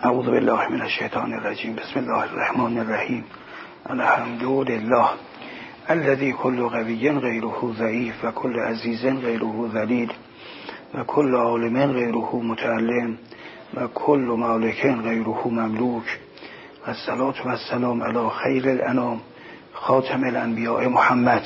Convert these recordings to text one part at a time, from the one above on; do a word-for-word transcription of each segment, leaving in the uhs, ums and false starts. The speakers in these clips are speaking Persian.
اعوذ بالله من الشیطان الرجیم. بسم الله الرحمن الرحیم. الحمد لله الذي كل قوي غيره ضعيف و كل عزيز غيره ذليل و كل عالم غيره متعلم و كل مالك غيره مملوك و الصلاة و السلام على خير الانام خاتم الانبیاء محمد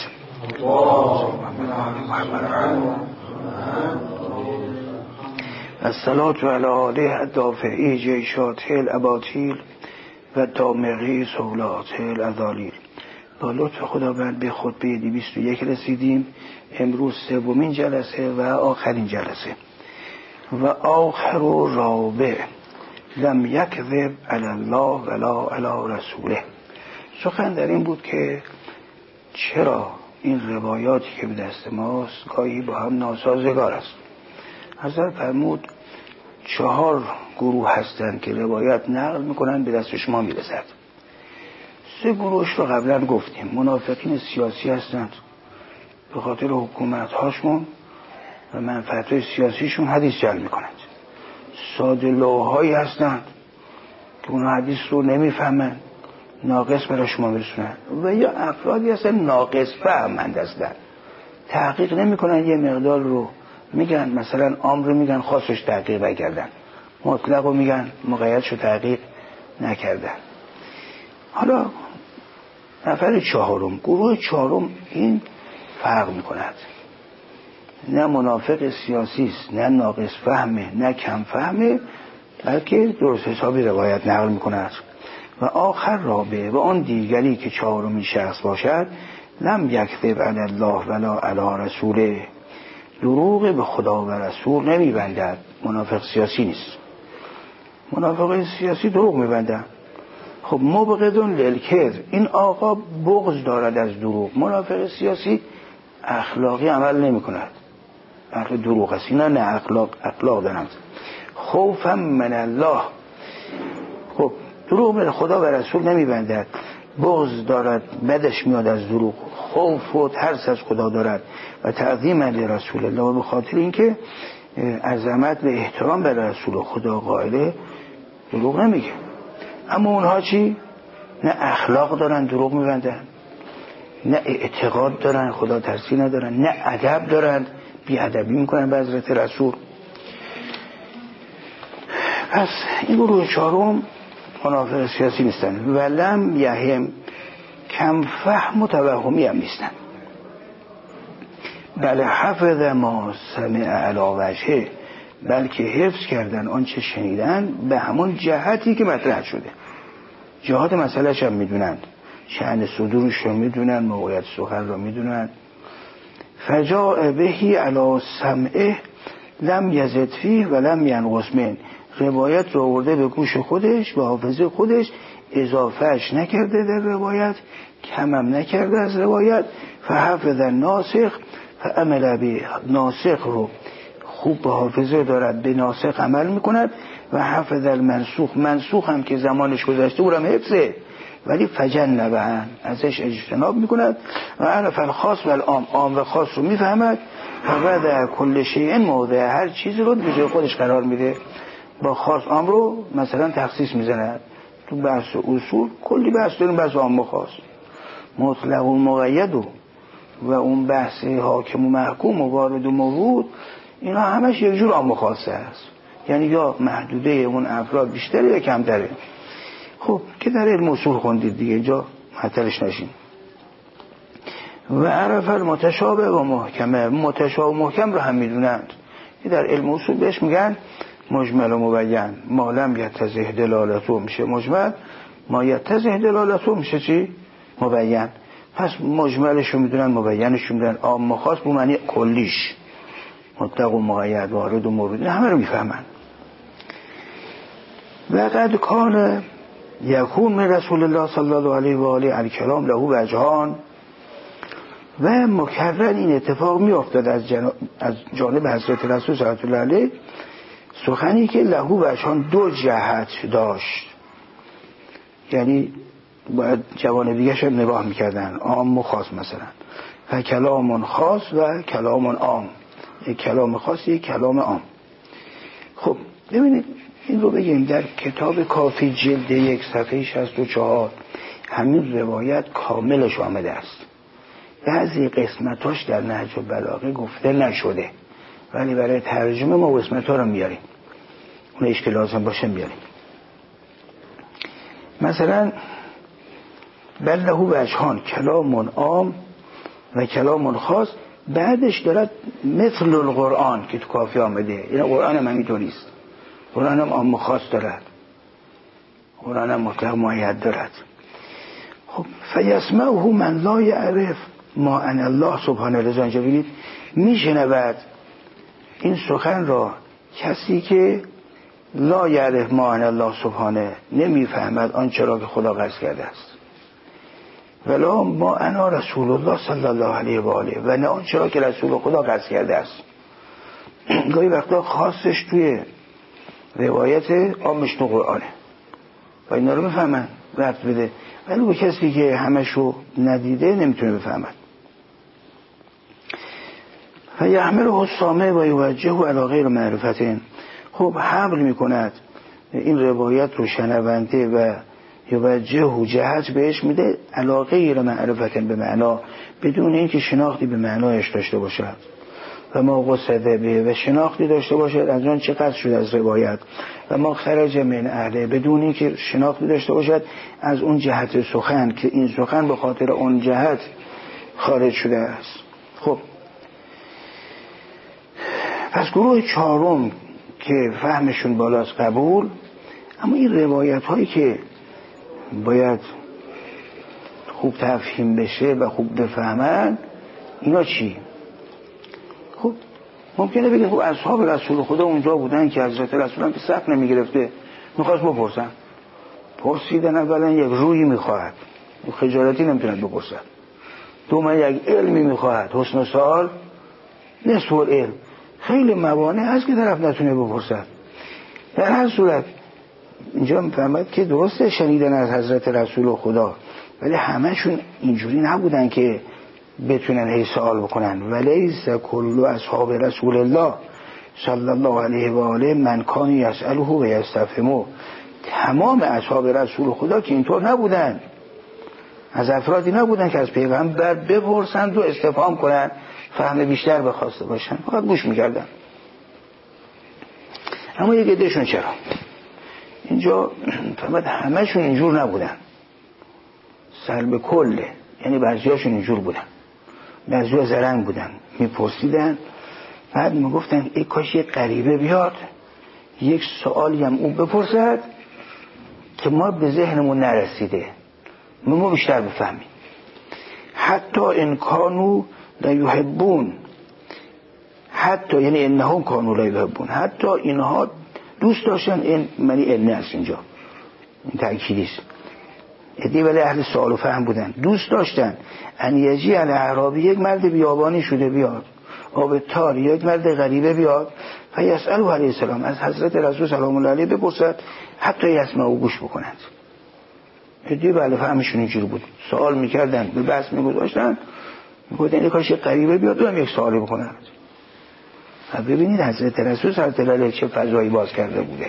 الصلاة علی آله الدافعی جیشات الاباطیل و دامغی سولات الازالیل. با لطف خداوند به خطبه دویست و یک رسیدیم. امروز سومین جلسه و آخرین جلسه. و آخر و رابع لم یکذب علی الله ولا علی رسوله. سخن در این بود که چرا این روایاتی که به دست ماست گاهی با هم ناسازگار است. حضرت فرمود چهار گروه هستند که روایت نقل میکنن به دست شما میرسد. سه گروهش رو قبلا گفتیم. منافقین سیاسی هستند، به خاطر حکومت هاشون و منفعت سیاسیشون حدیث جلب میکنند. ساده لوحایی هستند که اون حدیث رو نمیفهمند، ناقص برای شما میرسونن. و یا افرادی هستن ناقص فهمند هستند، تحقیق نمیکنن، یه مقدار رو میگن، مثلا عام رو میگن خاصش تحقیق نکردن، مطلق رو میگن مقیدش رو تحقیق نکردن. حالا نفر چهارم، گروه چهارم، این فرق میکند. نه منافق سیاسی است، نه ناقص فهمه، نه کم فهمه، بلکه درست حسابی روایت نقل میکند. و آخر رابعه، و آن دیگری که چهارمین شخص باشد، لم یکذب علی الله ولا علی رسوله، دروغ به خدا و رسول نمیبندد. منافق سیاسی نیست. منافق سیاسی دروغ میبندن. خب مبغضون للکذب، این آقا بغض دارد از دروغ. منافق سیاسی اخلاقی عمل نمی کند، اهل دروغ است. اینا نه اخلاق اخلاق دارند. خوفا من الله، خب دروغ به خدا و رسول نمیبندد، بغض دارد، بدش میاد از دروغ، خوف و ترس از خدا دارد و تعظیم لرسول الله، و به خاطر اینکه عظمت و احترام به رسول خدا قائله دروغ نمیگه. اما اونها چی؟ نه اخلاق دارن دروغ میبندن، نه اعتقاد دارن، خدا ترسی ندارن، نه ادب دارن، بی ادبی میکنن به حضرت رسول. پس این گروه چهارم منافق سیاسی نیستن. ولم یهم، کم فهم و توهمی هم نیستن. بله حفظ ما سمع علی وجهه، بلکه حفظ کردن آنچه شنیدن به همون جهتی که مطرح شده. جهات مسئلهش هم میدونند، شأن صدورش رو میدونن، موقعیت سخن رو میدونن. فجاء بهی علی سمعه لم یزد فیه و لم ینقص منه، روایت رو آورده به گوش خودش، به حافظه خودش، اضافهش نکرده در روایت، کمم نکرده از روایت. فحفظ الناسخ فعمل به، ناسخ رو خوب به حافظه دارد، به ناسخ عمل میکند. و حفظ المنسوخ، منسوخ هم که زمانش گذشته اونم حفظه، ولی فجنبه هم ازش اجتناب میکند. و عرف الخاص و العام، عام و خاص رو میفهمد. و در کل شیء موضع، هر چیزی رو به جای خودش قرار میده. با خاص عام رو مثلا تخصیص میزند. تو بحث اصول کلی بحث داریم، بحث عام و خاص، مطلق و مقید و و اون بحث حاکم و محکوم و وارد و موجود، اینا همش یک جور عام و خاصه است. یعنی یا محدوده اون افراد بیشتره یا کمتره. خب که در علم اصول خوندید دیگه، اینجا معطلش نشین. و عرف المتشابه و محکمه، متشابه و محکم رو هم میدونند. که در علم اصول بهش میگن مجمل و مبین. ما لم یتضح دلالته میشه مجمل، ما یتضح دلالته میشه چی؟ مبین. پس مجملش رو میدونن، مبینش رو میدونن. عام و خاص به معنی کلیش، مطلق و مقید، وارد و مورد، همه رو میفهمن. و قد کان یکون من رسول الله صلی الله علیه و آله الکلام له وجهان، و مکرر این اتفاق می افتاد از, جنا... از جانب حضرت رسول صلی الله علیه، سخنی که له وجهان، دو جهت داشت. یعنی باید جوانب دیگه شد نگاه میکردن، عام و خاص مثلا. و کلام خاص و کلام عام، یک کلام خاص یک کلام عام. خب ببینید این رو بگیم در کتاب کافی جلد یک صفحه شصت و چهار همین روایت کاملش آمده است. بعضی قسمتاش در نهج البلاغه گفته نشده، ولی برای ترجمه ما قسمت‌ها رو میاریم، اونش که لازم باشه میاریم. مثلا بل له وجهان کلام عام و کلام خاص، بعدش دارد مثل القرآن که تو کافی آمده. این قرآن هم همینطوریست، قرآن هم عام خاص دارد، قرآن هم مطلق مؤید دارد. خب فیسمعه من لا یعرف ما ان الله سبحانه رضا. اینجا ببینید میشنود این سخن را کسی که لا یعرف ما ان الله سبحانه، نمیفهمد آنچه را که خدا قصد کرده است، ولا ما انا رسول الله صلی الله علیه و آله، و نه آنچه را که رسول خدا قصد کرده است. گاهی وقتا خاصش توی روایت عامش تو قرآنه و اینا رو بفهمن رفت بده، ولی به کسی که همشو ندیده نمیتونه بفهمد. فیحمله السامع و یوجهه علی غیر معرفته. خب حمل میکند این روایت رو شنونده و یوجهه جهت بهش میده علی غیر معرفته، به معنا بدون اینکه شناختی به معنایش داشته باشد، و ما قصده به و شناختی داشته باشد از آن چه قصد شده از روایت، و ما خرج من اهله بدون اینکه شناختی داشته باشد از اون جهت سخن که این سخن به خاطر اون جهت خارج شده است. خب پس گروه چهارم که فهمشون بالاست قبول، اما این روایت هایی که باید خوب تفهیم بشه و خوب بفهمن اینا چی؟ خب ممکنه بگید خب اصحاب رسول خدا اونجا بودن که حضرت رسول هم که صف نمی گرفته، میخواست بپرسن، پرسیدن اولا یک روی میخواهد، خجالتی نمیتوند بپرسن، دوما یک علمی میخواهد، حسن سوال نصف العلم، خیلی موانع هست که طرف نتونه بپرسد. در هر صورت اینجا میفهمد که درسته شنیدن از حضرت رسول خدا، ولی همهشون اینجوری نبودن که بتونن هی سوال بکنن. ولیس کل اصحاب رسول الله صلی الله علیه و آله من کان یسأله و یستفهمه. تمام اصحاب رسول خدا که اینطور نبودن، از افرادی نبودن که از پیغمبر بپرسند و استفهام کنن، فهم بیشتر بخواسته باشن، فقط گوش میکردن. اما یک عدهشون چرا اینجا فهمت همهشون اینجور نبودن، سلب کله، یعنی بعضیاشون اینجور بودن، بعضی‌ها زرنگ بودن، میپرسیدن، بعد میگفتن ای کاش یک غریبه بیاد یک سوالی هم اون بپرسد که ما به ذهنمون نرسیده، ما بیشتر بفهمیم. حتی ان کانوا لا یحبون، حتی یعنی انهم کانوا لا یحبون، حتی اینها دوست داشتن، این معنی ان است اینجا، این تأکیدی است. ادی ولی اهل سوال و فهم بودن، دوست داشتن ان یجی علی اعرابی، یک مرد بیابانی شده بیاد، آب تار، یک مرد غریبه بیاد، فیسأله علیه السلام، از حضرت رسول سلام الله علیه بپرسد، حتی یسمعوا گوش بکنند. ادی ولی فهمشون اینجوری بود، سوال میکردن، به بحث میگذاشتن، میگفتن این کاش یک غریبه بیاد و یک سوالی بکنند. و ببینید حضرت رسول صلی الله علیه چه فضایی باز کرده بوده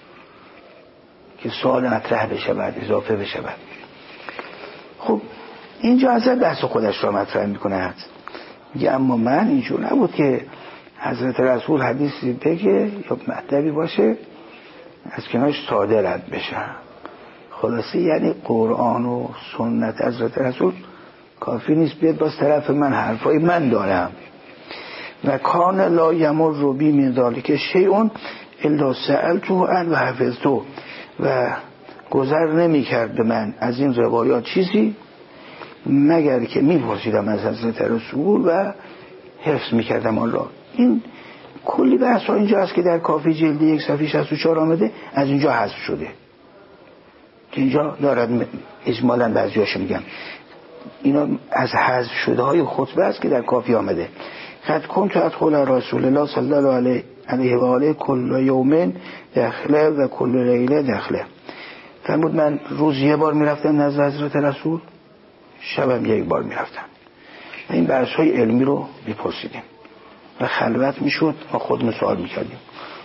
که سوال مطرح بشه بعد اضافه بشه بعد. خب اینجا حضرت بحث خودش را مطرح میکنه، میگه اما من اینجور نبود که حضرت رسول حدیثی بگه یا مطلبی باشه از کنارش ساده رد بشه. خلاصه یعنی قرآن و سنت حضرت رسول کافی نیست بیاد باز طرف من حرفای من دارم. و کان لا یمر بی من ذالک شیء الا سألته عن و حفظته، و گذر نمی کرد به من از این روایات چیزی مگر که می پرسیدم از حضرت رسول و حفظ می کردم آن را. این کلی بحث ها اینجا هست که در کافی جلد یک صفحه شصت و چهار آمده، از اینجا حذف شده که اینجا دارد اجمالا بعضیاشو میگم، اینا از حذف شده های خطبه است که در کافی آمده. قد کنت ادخل رسول الله صلی الله علیه و آله کل یوم دخله و کل لیله دخله. فرمود من روز یه بار میرفتم نزد حضرت رسول، شبم یک بار میرفتم. این بحث های علمی رو میپرسیدیم و خلوت میشد و خودمون سوال میکردیم.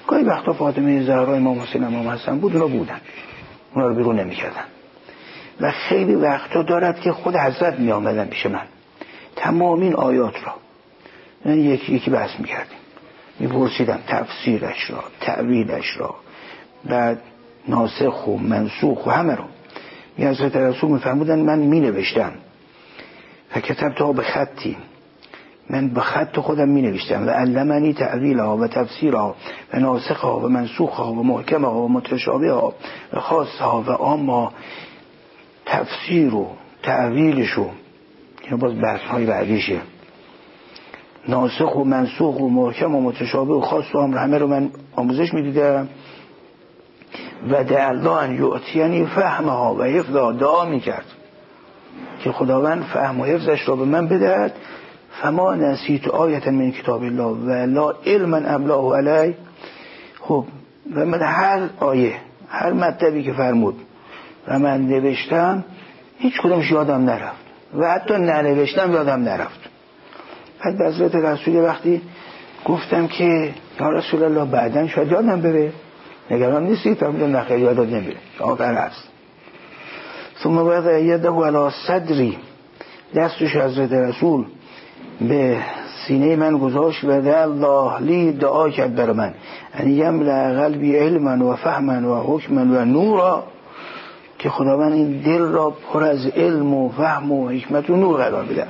گاهی وقتا فاطمه زهرا، امام حسین، امام حسن بود، اونا بودن، اونا رو بیرون نمی‌کردن. و خیلی وقتا دارد که خود حضرت می آمدن پیش من، تمام این آیات را من یکی یکی بحث می‌کردیم، می‌پرسیدم تفسیرش را، تعویلش را، بعد ناسخ و منسوخ و همه رو. می حضرت رسول می‌فرمودن من می‌نوشتم، فکتبتها به خطی، من به خط خودم می نوشتم، و علمنی تعویلها و تفسیرها و ناسخها و منسوخها و محکمها و متشابهها و خاصها و عامها. تفسیر و تعویلشو اینو باز بحث های بعدیشه، ناسخ و منسوخ و محکم و متشابه و خاص و عام، همه رو من آموزش می دیدم. و دع الله ان یعطینی فهمها و حفظها، دعا می کرد که خداوند فهم و حفظش را به من بدهد. فما نسیت آیت من کتاب الله و لا علما املاه علی. خب و من هر آیه، هر مطلبی که فرمود و من نوشتم، هیچ کدومش یادم نرفت و حتی ننوشتم یادم نرفت. بعد به حضرت رسول وقتی گفتم که یا رسول الله بعدن شاید یادم بره، نگران نیستی؟ فرمودن نخیر یادت نمیره، آخر هست. ثم وضع یده علی صدری، دستش حضرت رسول به سینه من گذاشت و دع الله لی، دعا کرد برای من ان یملأ قلبی علما و فهما و حکما و نورا، که خداوند این دل را پر از علم و فهم و حکمت و نور قرار بده.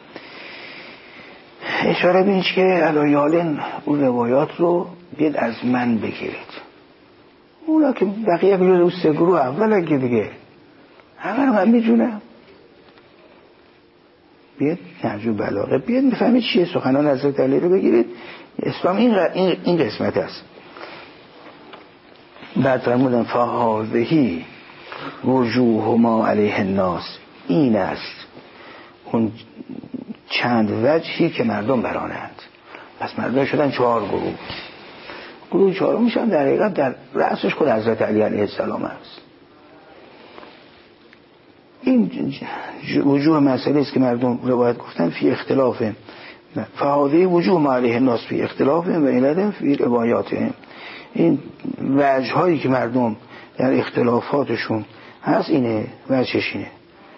اشاره به این که علایالن اون روایات رو بیاد از من بگیرید، اونا که بقیه بگیرید اون سه گروه اول که دیگه همه رو من میجونم، بیاد نهج البلاغه بیاد میفهمید چیه، سخنان حضرت علی رو بگیرید. اسلام این این این قسمت است. بعد فرمودن فهذه وجوه ما علیه الناس، این است اون چند وجهی که مردم برانند. پس مردم شدن چهار گروه. گروه چهارم میشن در حقیقت در رأسش خود حضرت علی علیه السلام است. این وجوه مسئله است که مردم روایت گفتن فی اختلاف، فهذه وجوه ما علیه الناس فی اختلاف و علت فی روایاتهم. این وجه هایی که مردم در اختلافاتشون هست اینه، وجهش اینه.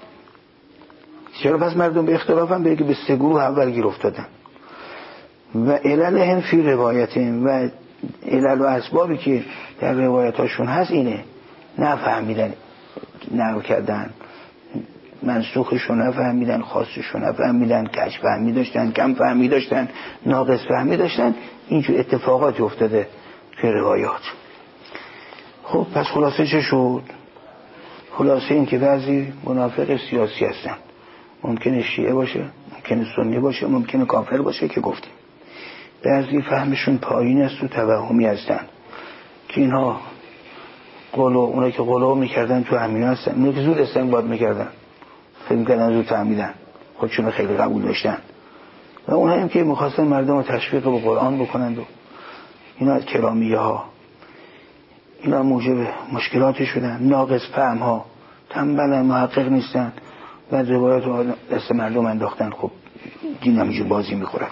چرا پس مردم به اختلاف هم بگه به سه گروه اول گیر افتادن. و عللهم فی روایتهم، و علل و اسبابی که در روایتاشون هست اینه، نفهمیدن، نقل کردن، منسوخشون نفهمیدن، خاصشون نفهمیدن، کج فهمی داشتن، کم فهمی داشتن، ناقص فهمی داشتن. اینجور اتفاقاتی افتاده که روایات. خب پس خلاصه چه شد؟ خلاصه این که بعضی منافق سیاسی هستن، ممکنه شیعه باشه، ممکنه سنی باشه، ممکنه کافر باشه که گفتیم. بعضی فهمشون پایین است و توهمی هستن که اینها قلو، اونایی که قلو میکردن تو همین هستن، اونایی که زود استنباط میکردن، فکر میکردن زود فهمیدن، خودشون خیلی قبول داشتن. و اونایی هم که میخواستن مردم رو تشویق به قرآن بکنند و اینا از کرامیه ها، اینا موجب مشکلاتی شدن. ناقص فهم ها، تنبلن، محقق نیستن، بعد روایات رو دست مردم انداختن. خب دین همینجور بازی میخورد.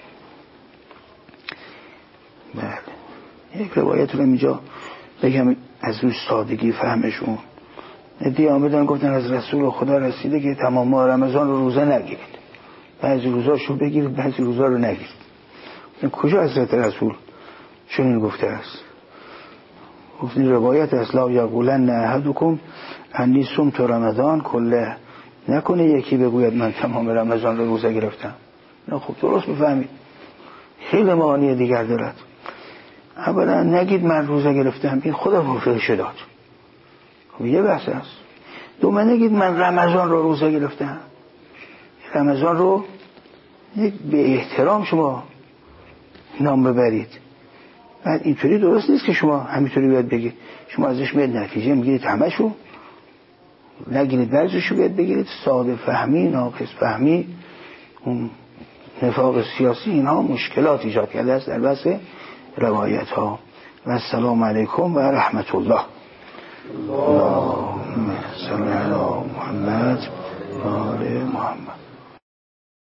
بله، یک روایت رو اینجا بگم از روی سادگی فهمشون. ادعی آمدن گفتن از رسول خدا رسیده که تمام ماه رمضان رو روزه نگیرید، بعضی روزاشو بگیرید، بعضی روزا رو نگیرید. کجا حضرت رسول چنین گفته است؟ گفتین روایت است لا یقولن احدکم انی صمت رمضان کله، نکنه یکی بگوید من تمام رمضان رو روزه گرفتم. نه خب درست بفهمید، خیلی معانی دیگر دارد. اولا نگید من روزه گرفتم، این خدا توفیقش داد، خب یه بحث است. دوم نگید من رمضان رو روزه گرفتم، رمضان رو به احترام شما نام ببرید. بعد اینطوری درست نیست که شما همینطوری باید بگید، شما ازش میاد نتیجه میگیرید همشو، نگیرید بعضیشو باید بگیرید. ساده فهمی، ناقص فهمی، اون نفاق سیاسی، اینها مشکلات ایجاد کرده است در بحث روایت ها. و السلام علیکم و رحمت الله. اللهم صل علی محمد و آل محمد.